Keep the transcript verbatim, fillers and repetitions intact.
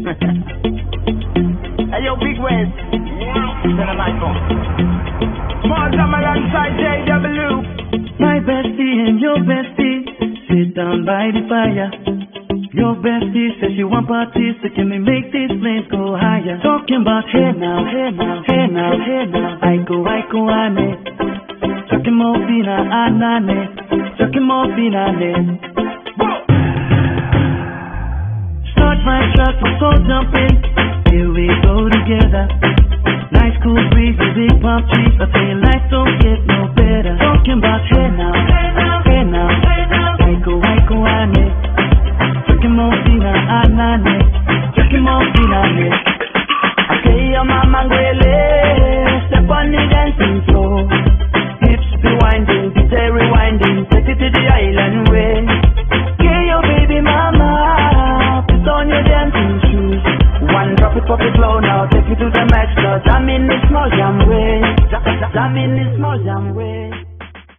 Hey, yo, Big West. Turn my phone. Small time alongside J W. My bestie and your bestie sit down by the fire. Your bestie says she want parties, so can we make these flames go higher? Talking about hey now, hey now, hey now, hey now. I go, I go, ane. Chucking more fina, anane. Chucking more fina, ane. Start my truck, we'll go jumping. Here we go together. Nice cool breeze, a big palm trees. I feel life don't get no better. Talking about hey now, hey now, hey now, hey now. I go, I go, ane. Chucking more fina, anane. Chucking more fina, ane. Okay, your mama ngwele. Step on the dancing floor. Hips be winding, D J rewinding. Take it to the island way. Okay, your baby mama. Put on your dancing shoes. One drop it, pop it low now. Take it to the max now. Jam in the small jam way. Jam in the small jam way.